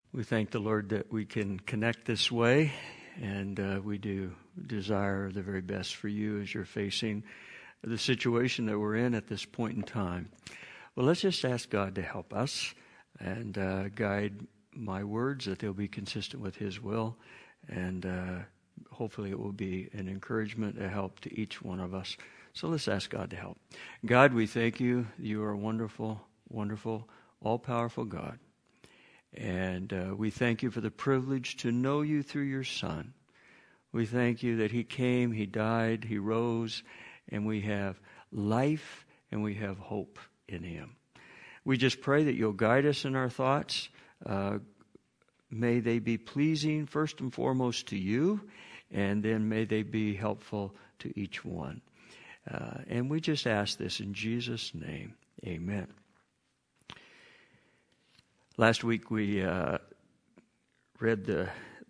We thank the Lord that we can connect this way, and we do desire the very best for you as you're facing the situation that we're in at this point in time. Well, let's just ask God to help us and guide my words, that they'll be consistent with His will, and hopefully it will be an encouragement, a help to each one of us. So let's ask God to help. God, we thank you. You are a wonderful, wonderful, all-powerful God. And we thank you for the privilege to know you through your Son. We thank you that He came, He died, He rose, and we have life and we have hope in Him. We just pray that you'll guide us in our thoughts. May they be pleasing first and foremost to you, and then may they be helpful to each one. And we just ask this in Jesus' name. Amen. Last week we read the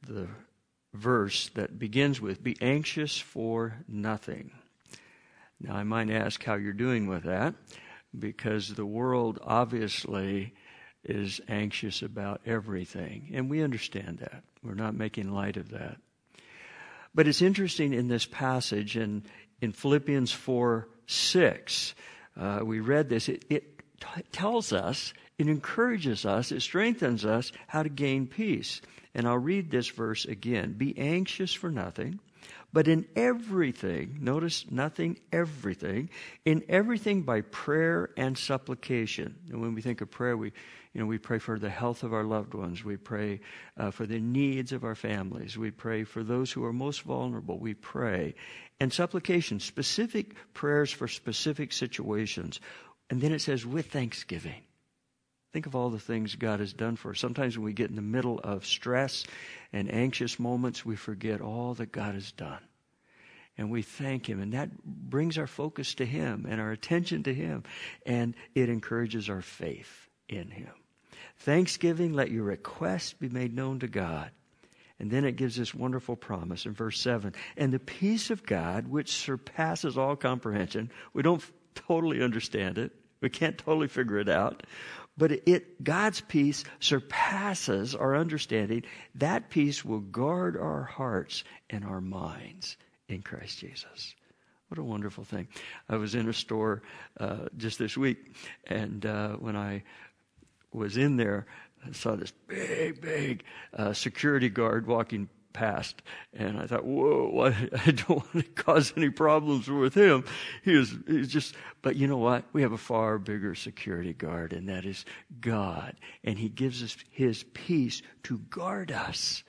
verse that begins with, "Be anxious for nothing." Now I might ask how you're doing with that, because the world obviously is anxious about everything, and we understand that. We're not making light of that. But it's interesting in this passage, and in Philippians 4:6, we read this. It tells us, it encourages us, it strengthens us how to gain peace. And I'll read this verse again. "Be anxious for nothing, but in everything," notice nothing, everything, "in everything by prayer and supplication." And when we think of prayer, we pray for the health of our loved ones. We pray for the needs of our families. We pray for those who are most vulnerable. We pray. And supplication, specific prayers for specific situations. And then it says, with thanksgiving. Think of all the things God has done for us. Sometimes when we get in the middle of stress and anxious moments, we forget all that God has done. And we thank Him. And that brings our focus to Him and our attention to Him. And it encourages our faith in Him. Thanksgiving, let your requests be made known to God. And then it gives this wonderful promise in verse 7. "And the peace of God, which surpasses all comprehension," we don't totally understand it. We can't totally figure it out. But God's peace surpasses our understanding. That peace will guard our hearts and our minds in Christ Jesus. What a wonderful thing. I was in a store just this week, and when I was in there, I saw this big security guard walking past, and I thought, whoa, I don't want to cause any problems with him. He's just, but you know what? We have a far bigger security guard, and that is God. And He gives us His peace to guard us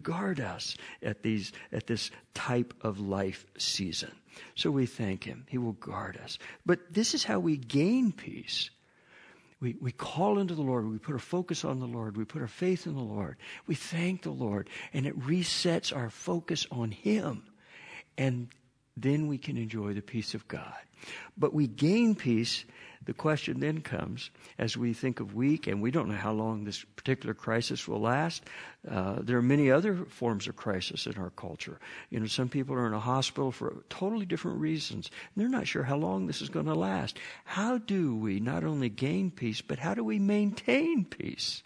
at this type of life season. So we thank Him. He will guard us. But this is how we gain peace. We call into the Lord. We put our focus on the Lord. We put our faith in the Lord. We thank the Lord. And it resets our focus on Him. And then we can enjoy the peace of God. But we gain peace. The question then comes, as we think of week, and we don't know how long this particular crisis will last. There are many other forms of crisis in our culture. Some people are in a hospital for totally different reasons. And they're not sure how long this is going to last. How do we not only gain peace, but how do we maintain peace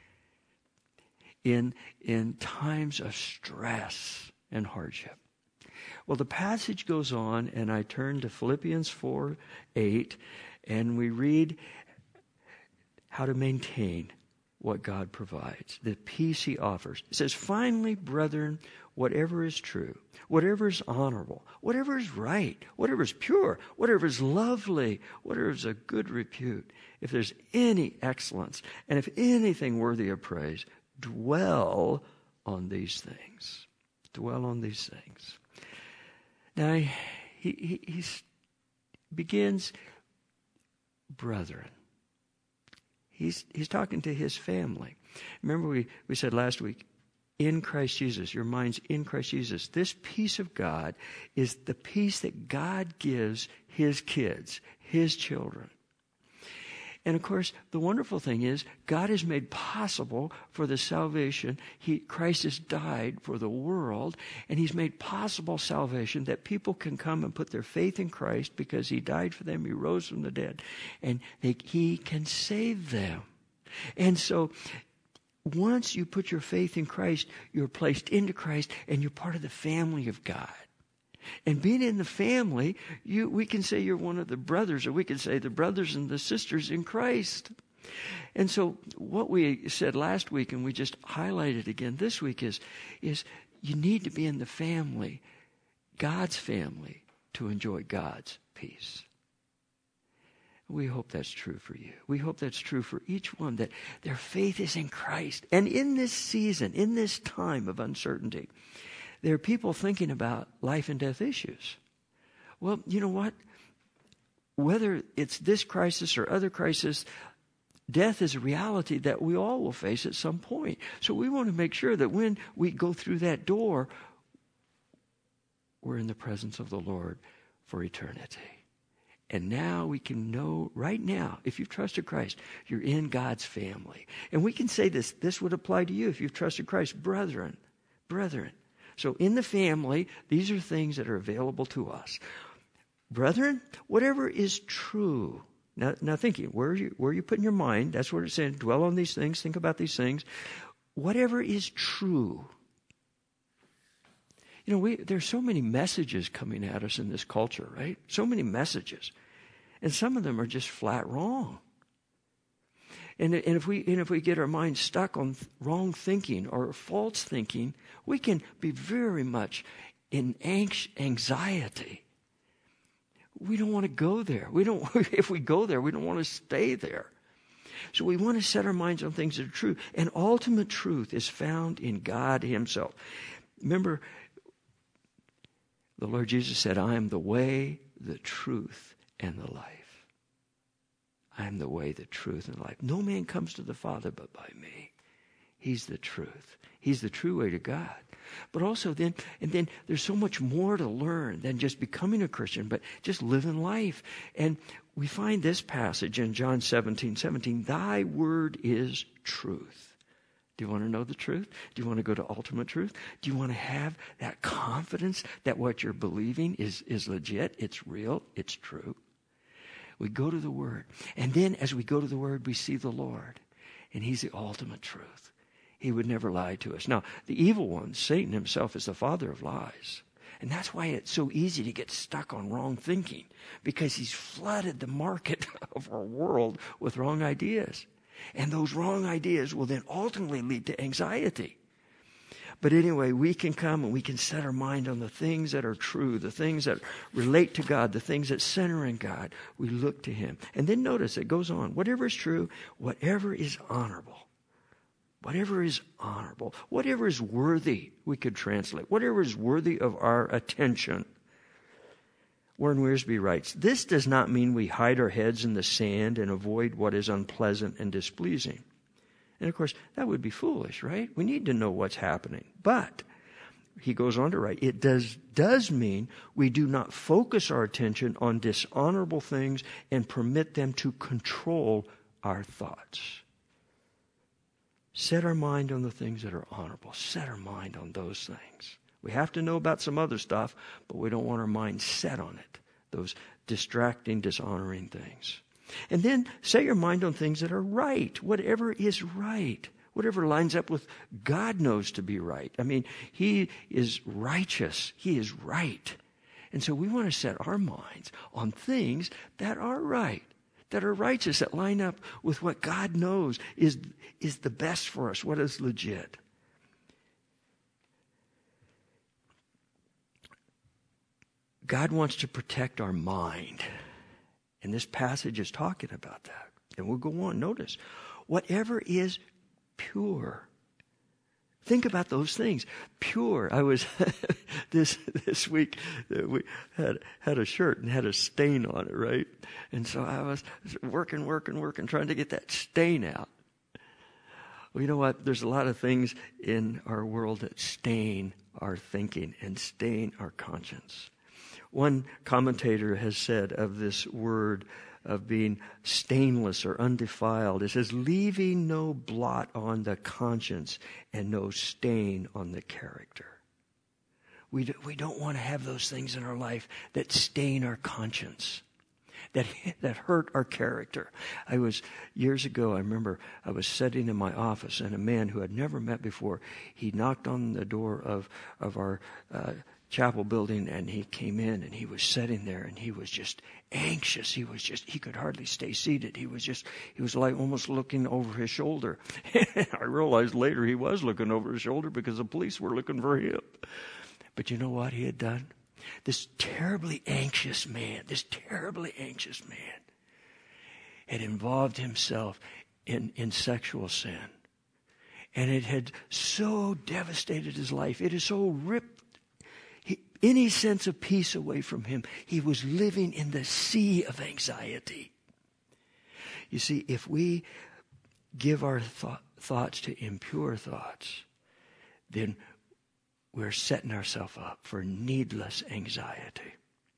in times of stress and hardship? Well, the passage goes on, and I turn to Philippians 4:8, and we read how to maintain what God provides, the peace He offers. It says, "Finally, brethren, whatever is true, whatever is honorable, whatever is right, whatever is pure, whatever is lovely, whatever is a good repute, if there's any excellence, and if anything worthy of praise, dwell on these things." Dwell on these things. Now, he begins, brethren. He's talking to his family. Remember we said last week, in Christ Jesus, your mind's in Christ Jesus. This peace of God is the peace that God gives His kids, His children. And of course, the wonderful thing is, God has made possible for the salvation. Christ has died for the world, and He's made possible salvation that people can come and put their faith in Christ because He died for them, He rose from the dead, and He can save them. And so once you put your faith in Christ, you're placed into Christ and you're part of the family of God. And being in the family, we can say you're one of the brothers, or we can say the brothers and the sisters in Christ. And so what we said last week, and we just highlighted again this week, is you need to be in the family, God's family, to enjoy God's peace. We hope that's true for you. We hope that's true for each one, that their faith is in Christ. And in this season, in this time of uncertainty, there are people thinking about life and death issues. Well, you know what? Whether it's this crisis or other crisis, death is a reality that we all will face at some point. So we want to make sure that when we go through that door, we're in the presence of the Lord for eternity. And now we can know right now, if you've trusted Christ, you're in God's family. And we can say this would apply to you if you've trusted Christ. Brethren. So in the family, these are things that are available to us. Brethren, whatever is true. Now thinking, where are you putting your mind? That's what it's saying. Dwell on these things. Think about these things. Whatever is true. You know, there's so many messages coming at us in this culture, right? So many messages. And some of them are just flat wrong. And if we get our minds stuck on wrong thinking or false thinking, we can be very much in anxiety. We don't want to go there. If we go there, we don't want to stay there. So we want to set our minds on things that are true. And ultimate truth is found in God Himself. Remember, the Lord Jesus said, I am the way, the truth, and the life. I am the way, the truth, and the life. No man comes to the Father but by me. He's the truth. He's the true way to God. But also then there's so much more to learn than just becoming a Christian, but just living life. And we find this passage in John 17:17, thy word is truth. Do you want to know the truth? Do you want to go to ultimate truth? Do you want to have that confidence that what you're believing is legit, it's real, it's true? We go to the Word. And then as we go to the Word, we see the Lord. And He's the ultimate truth. He would never lie to us. Now, the evil one, Satan himself, is the father of lies. And that's why it's so easy to get stuck on wrong thinking, because he's flooded the market of our world with wrong ideas. And those wrong ideas will then ultimately lead to anxiety. But anyway, we can come and we can set our mind on the things that are true, the things that relate to God, the things that center in God. We look to Him. And then notice it goes on. Whatever is true, whatever is honorable. Whatever is honorable. Whatever is worthy, we could translate. Whatever is worthy of our attention. Warren Wiersbe writes, this does not mean we hide our heads in the sand and avoid what is unpleasant and displeasing. And of course, that would be foolish, right? We need to know what's happening. But he goes on to write, it does mean we do not focus our attention on dishonorable things and permit them to control our thoughts. Set our mind on the things that are honorable. Set our mind on those things. We have to know about some other stuff, but we don't want our mind set on it. Those distracting, dishonoring things. And then set your mind on things that are right. Whatever is right. Whatever lines up with God knows to be right. I mean, He is righteous. He is right. And so we want to set our minds on things that are right, that are righteous, that line up with what God knows is the best for us, what is legit. God wants to protect our mind. And this passage is talking about that. And we'll go on. Notice, whatever is pure. Think about those things. Pure. I was this week we had a shirt and had a stain on it, right? And so I was working, trying to get that stain out. Well, you know what? There's a lot of things in our world that stain our thinking and stain our conscience. One commentator has said of this word of being stainless or undefiled, it says, leaving no blot on the conscience and no stain on the character. We don't want to have those things in our life that stain our conscience. that hurt our character. Years ago, I remember I was sitting in my office, and a man who I'd never met before, he knocked on the door of our chapel building, and he came in, and he was sitting there, and he was just anxious. He could hardly stay seated. He was like almost looking over his shoulder. I realized later he was looking over his shoulder because the police were looking for him. But you know what he had done? This terribly anxious man had involved himself in sexual sin. And it had so devastated his life. It had so ripped any sense of peace away from him. He was living in the sea of anxiety. You see, if we give our thoughts to impure thoughts, then we're setting ourselves up for needless anxiety.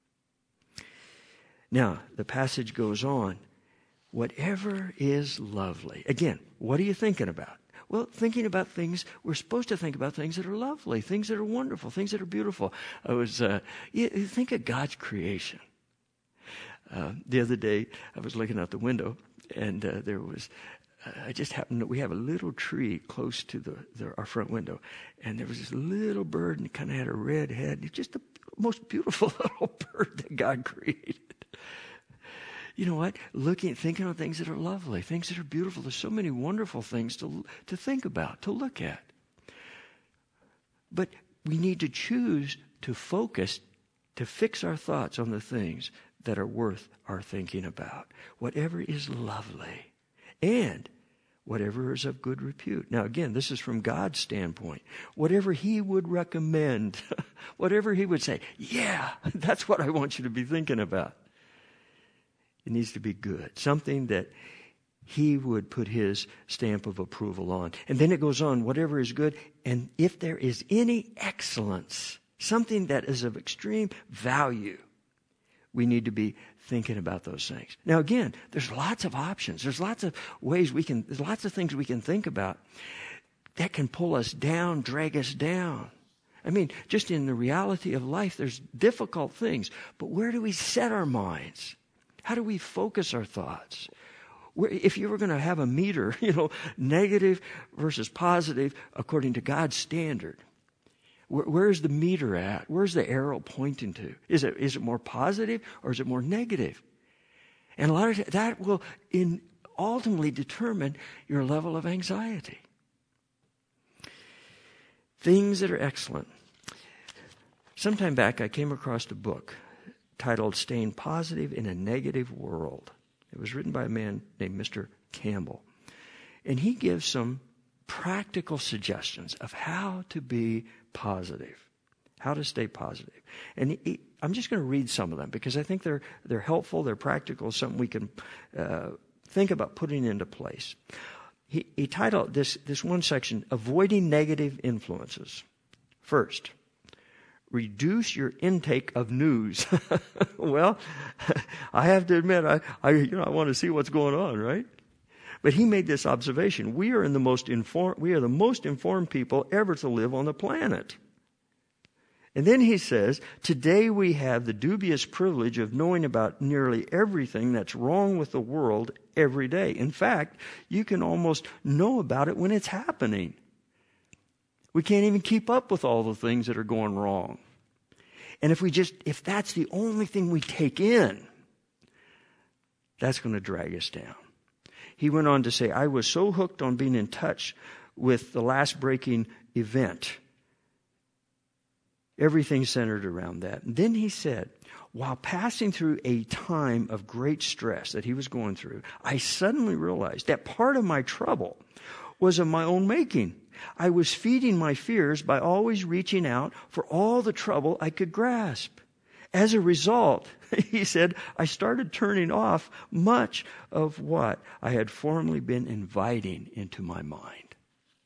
Now, the passage goes on. Whatever is lovely. Again, what are you thinking about? Well, thinking about things, we're supposed to think about things that are lovely, things that are wonderful, things that are beautiful. You think of God's creation. The other day, I was looking out the window, and I just happened to, we have a little tree close to our front window, and there was this little bird, and it kind of had a red head. It's just the most beautiful little bird that God created. You know what? Thinking of things that are lovely, things that are beautiful. There's so many wonderful things to think about, to look at. But we need to choose to focus, to fix our thoughts on the things that are worth our thinking about. Whatever is lovely and whatever is of good repute. Now again, this is from God's standpoint. Whatever He would recommend, whatever He would say, yeah, that's what I want you to be thinking about. It needs to be good. Something that He would put His stamp of approval on. And then it goes on, whatever is good, and if there is any excellence, something that is of extreme value, we need to be thinking about those things. Now again, there's lots of options. There's lots of there's lots of things we can think about that can pull us down, drag us down. I mean, just in the reality of life, there's difficult things. But where do we set our minds? How do we focus our thoughts? If you were going to have a meter, negative versus positive according to God's standard, where's the meter at? Where's the arrow pointing to? Is it more positive or is it more negative? And a lot of that will ultimately determine your level of anxiety. Things that are excellent. Sometime back, I came across a book titled Staying Positive in a Negative World. It was written by a man named Mr. Campbell. And he gives some practical suggestions of how to be positive, how to stay positive. And I'm just going to read some of them because I think they're helpful, they're practical, something we can think about putting into place. He titled this one section, Avoiding Negative Influences. First, reduce your intake of news. Well, I have to admit, I want to see what's going on, right? But he made this observation: we are the most informed people ever to live on the planet. And then he says, today we have the dubious privilege of knowing about nearly everything that's wrong with the world every day. In fact, you can almost know about it when it's happening. We can't even keep up with all the things that are going wrong. And if that's the only thing we take in, that's going to drag us down. He went on to say, I was so hooked on being in touch with the last breaking event. Everything centered around that. And then he said, while passing through a time of great stress that he was going through, I suddenly realized that part of my trouble was of my own making. I was feeding my fears by always reaching out for all the trouble I could grasp. As a result, he said, I started turning off much of what I had formerly been inviting into my mind.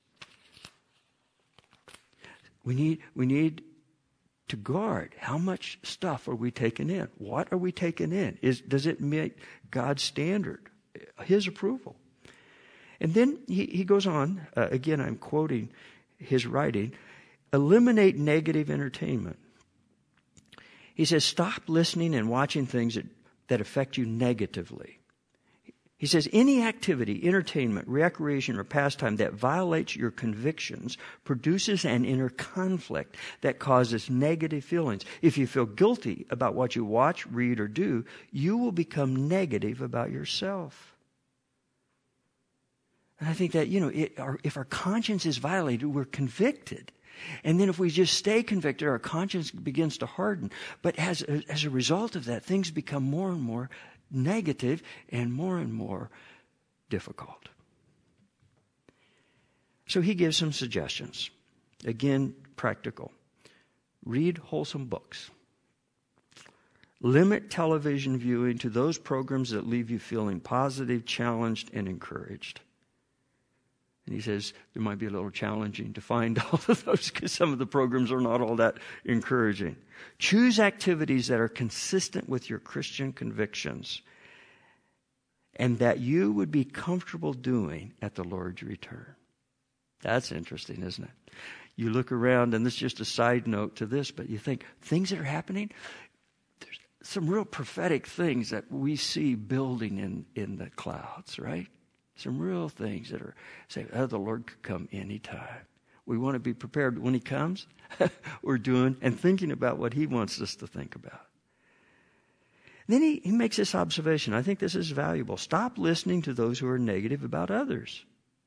We need to guard. How much stuff are we taking in? What are we taking in? Does it meet God's standard, His approval? And then he goes on, again, I'm quoting his writing, eliminate negative entertainment. He says, stop listening and watching things that that affect you negatively. He says, any activity, entertainment, recreation, or pastime that violates your convictions produces an inner conflict that causes negative feelings. If you feel guilty about what you watch, read, or do, you will become negative about yourself. And I think that, if our conscience is violated, we're convicted. And then if we just stay convicted, our conscience begins to harden. But as a result of that, things become more and more negative and more difficult. So he gives some suggestions. Again, practical. Read wholesome books. Limit television viewing to those programs that leave you feeling positive, challenged, and encouraged. And he says it might be a little challenging to find all of those because some of the programs are not all that encouraging. Choose activities that are consistent with your Christian convictions and that you would be comfortable doing at the Lord's return. That's interesting, isn't it? You look around, and this is just a side note to this, but you think, things that are happening, there's some real prophetic things that we see building in the clouds, right? Some real things that are saying, the Lord could come anytime. We want to be prepared when he comes. We're doing and thinking about what he wants us to think about. Then he makes this observation. I think this is valuable. Stop listening to those who are negative about others.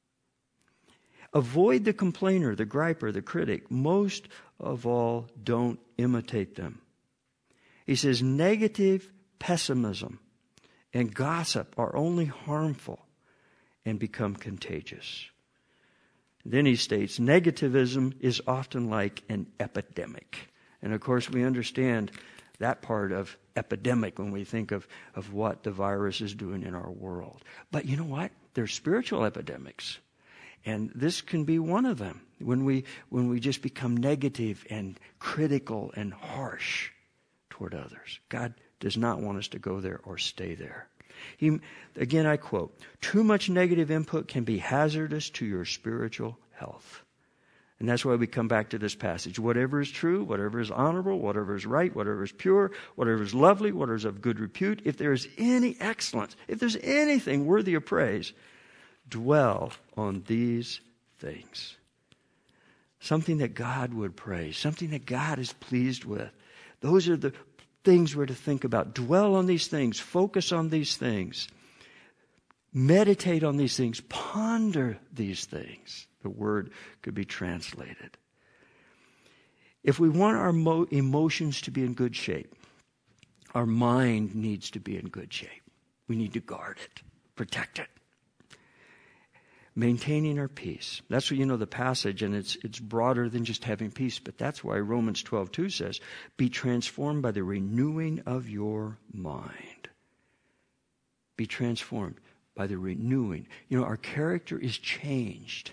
Avoid the complainer, the griper, the critic. Most of all, don't imitate them. He says negative pessimism and gossip are only harmful and become contagious. Then he states, negativism is often like an epidemic. And of course, we understand that part of epidemic when we think of what the virus is doing in our world. But you know what? There's spiritual epidemics. And this can be one of them. When we just become negative and critical and harsh toward others. God does not want us to go there or stay there. Again, I quote, too much negative input can be hazardous to your spiritual health. And that's why we come back to this passage. Whatever is true, whatever is honorable, whatever is right, whatever is pure, whatever is lovely, whatever is of good repute, if there is any excellence, if there's anything worthy of praise, dwell on these things. Something that God would praise, something that God is pleased with. Those are the things we're to think about. Dwell on these things. Focus on these things. Meditate on these things. Ponder these things. The word could be translated. If we want our emotions to be in good shape, our mind needs to be in good shape. We need to guard it, protect it. Maintaining our peace. That's what, the passage, and it's broader than just having peace, but that's why Romans 12:2 says, be transformed by the renewing of your mind. Be transformed by the renewing. Our character is changed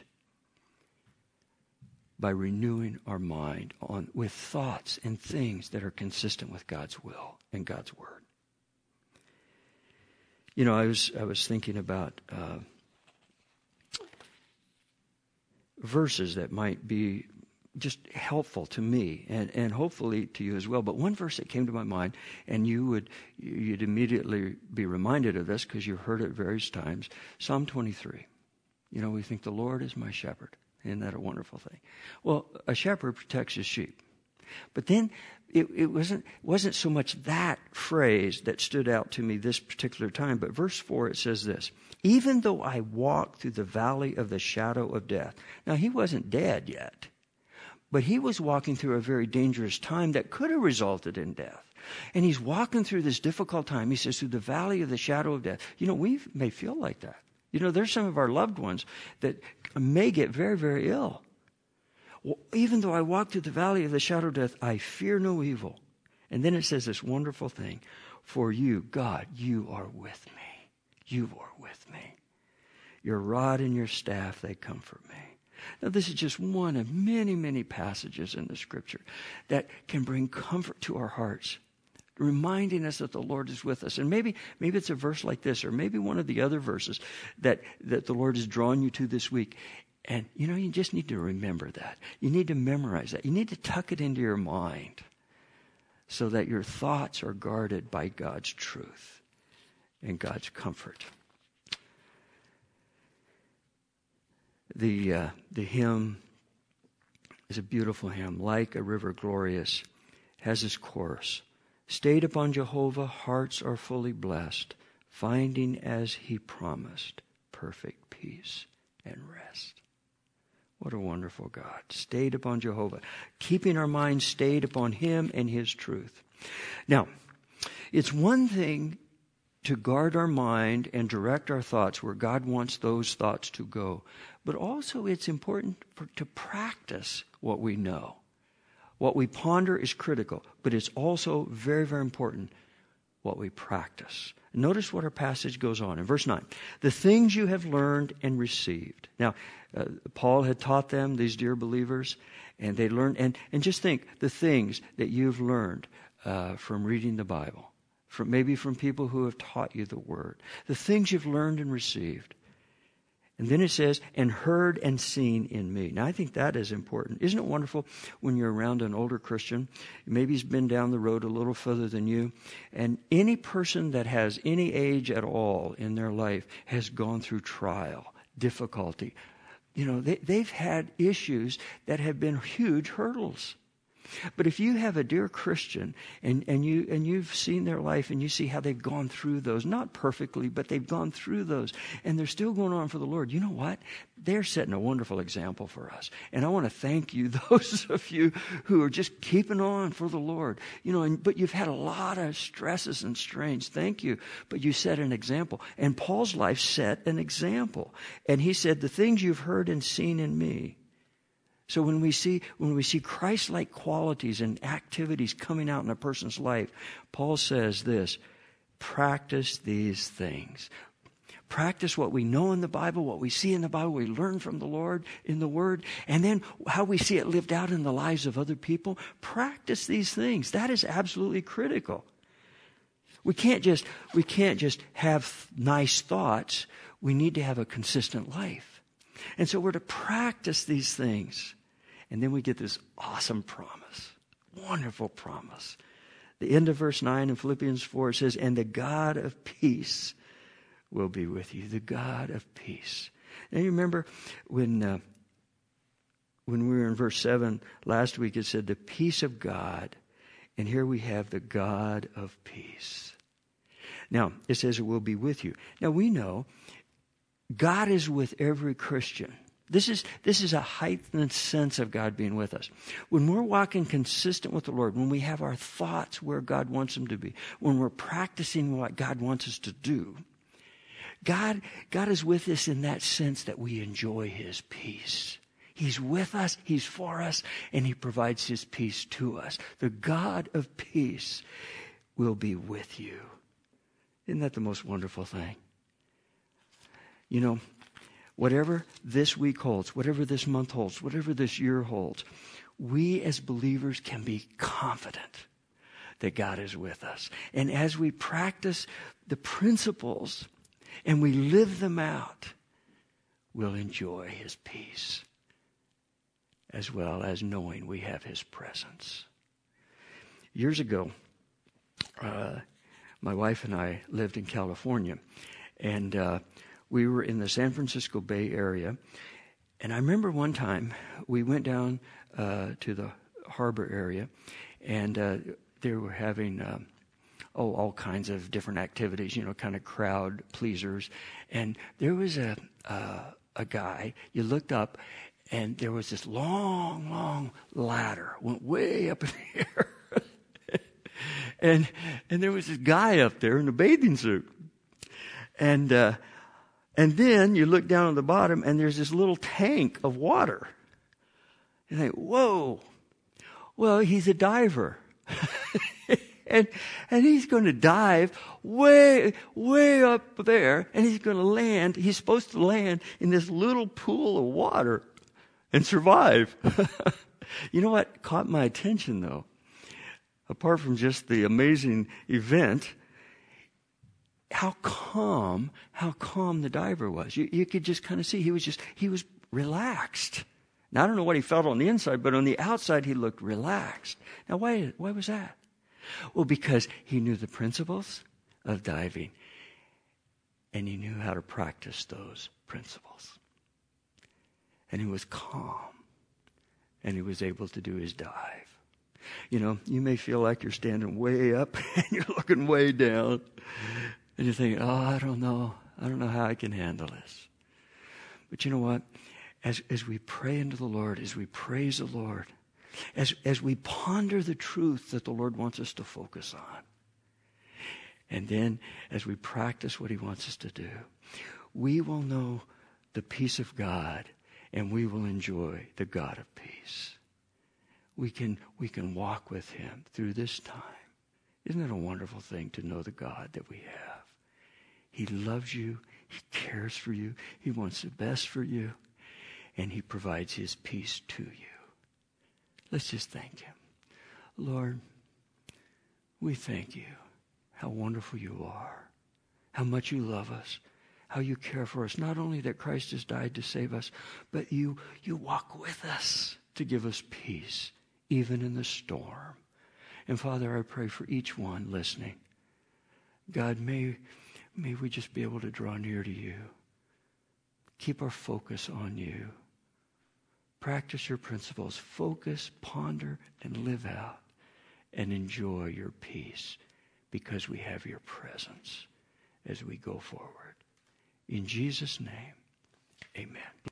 by renewing our mind with thoughts and things that are consistent with God's will and God's word. I was thinking about verses that might be just helpful to me and hopefully to you as well. But one verse that came to my mind, and you'd immediately be reminded of this because you've heard it various times, Psalm 23. We think the Lord is my shepherd. Isn't that a wonderful thing? Well, a shepherd protects his sheep. But then it wasn't so much that phrase that stood out to me this particular time, but verse 4, it says this, even though I walk through the valley of the shadow of death. Now, he wasn't dead yet, but he was walking through a very dangerous time that could have resulted in death. And he's walking through this difficult time. He says, through the valley of the shadow of death. We may feel like that. There's some of our loved ones that may get very, very ill. Well, even though I walk through the valley of the shadow of death, I fear no evil. And then it says this wonderful thing. For you, God, you are with me. You are with me. Your rod and your staff, they comfort me. Now, this is just one of many, many passages in the Scripture that can bring comfort to our hearts, reminding us that the Lord is with us. And maybe it's a verse like this, or maybe one of the other verses that the Lord has drawn you to this week. And, you just need to remember that. You need to memorize that. You need to tuck it into your mind so that your thoughts are guarded by God's truth and God's comfort. The hymn is a beautiful hymn, Like a River Glorious, has this chorus. Stayed upon Jehovah, hearts are fully blessed, finding as he promised, perfect peace and rest. What a wonderful God. Stayed upon Jehovah, keeping our minds stayed upon him and his truth. Now, it's one thing to guard our mind and direct our thoughts where God wants those thoughts to go. But also it's important to practice what we know. What we ponder is critical, but it's also very, very important what we practice. Notice what our passage goes on in verse 9. The things you have learned and received. Now, Paul had taught them, these dear believers, and they learned, and just think the things that you've learned from reading the Bible, maybe from people who have taught you the Word, the things you've learned and received. And then it says, and heard and seen in me. Now, I think that is important. Isn't it wonderful when you're around an older Christian? Maybe he's been down the road a little further than you. And any person that has any age at all in their life has gone through trial, difficulty. You know, they've had issues that have been huge hurdles. But if you have a dear Christian and you've seen their life and you see how they've gone through those, not perfectly, but they've gone through those, and they're still going on for the Lord, you know what? They're setting a wonderful example for us. And I want to thank you, those of you who are just keeping on for the Lord. You know, but you've had a lot of stresses and strains. Thank you. But you set an example. And Paul's life set an example. And he said, the things you've heard and seen in me. So when we see Christ-like qualities and activities coming out in a person's life, Paul says this, practice these things. Practice what we know in the Bible, what we see in the Bible, we learn from the Lord in the Word, and then how we see it lived out in the lives of other people. Practice these things. That is absolutely critical. We can't just have nice thoughts. We need to have a consistent life. And so we're to practice these things. And then we get this awesome promise, wonderful promise. The end of verse 9 in Philippians 4 says, and the God of peace will be with you, the God of peace. Now you remember when we were in verse 7 last week, it said the peace of God. And here we have the God of peace. Now, it says it will be with you. Now we know God is with every Christian. This is a heightened sense of God being with us. When we're walking consistent with the Lord, when we have our thoughts where God wants them to be, when we're practicing what God wants us to do, God is with us in that sense that we enjoy His peace. He's with us, He's for us, and He provides His peace to us. The God of peace will be with you. Isn't that the most wonderful thing? You know, whatever this week holds, whatever this month holds, whatever this year holds, we as believers can be confident that God is with us. And as we practice the principles and we live them out, we'll enjoy His peace as well as knowing we have His presence. Years ago, my wife and I lived in California, and we were in the San Francisco Bay Area, and I remember one time we went down to the harbor area, and they were having all kinds of different activities, you know, kind of crowd pleasers. And there was a guy, you looked up, and there was this long, long ladder, went way up in the air. and there was this guy up there in a bathing suit. And then you look down at the bottom and there's this little tank of water. You think, whoa, well, he's a diver. and he's going to dive way, way up there, and he's going to land. He's supposed to land in this little pool of water and survive. You know what caught my attention, though? Apart from just the amazing event, how calm the diver was. You could just kind of see he was relaxed. Now, I don't know what he felt on the inside, but on the outside he looked relaxed. Now, why was that? Well, because he knew the principles of diving. And he knew how to practice those principles. And he was calm. And he was able to do his dive. You know, you may feel like you're standing way up and you're looking way down. And you're thinking, oh, I don't know how I can handle this. But you know what? As we pray into the Lord, as we praise the Lord, as we ponder the truth that the Lord wants us to focus on, and then as we practice what he wants us to do, we will know the peace of God, and we will enjoy the God of peace. We can walk with him through this time. Isn't it a wonderful thing to know the God that we have? He loves you. He cares for you. He wants the best for you. And he provides his peace to you. Let's just thank him. Lord, we thank you. How wonderful you are. How much you love us. How you care for us. Not only that Christ has died to save us, but you walk with us to give us peace, even in the storm. And Father, I pray for each one listening. God, may we just be able to draw near to you. Keep our focus on you. Practice your principles. Focus, ponder, and live out. And enjoy your peace because we have your presence as we go forward. In Jesus' name, amen.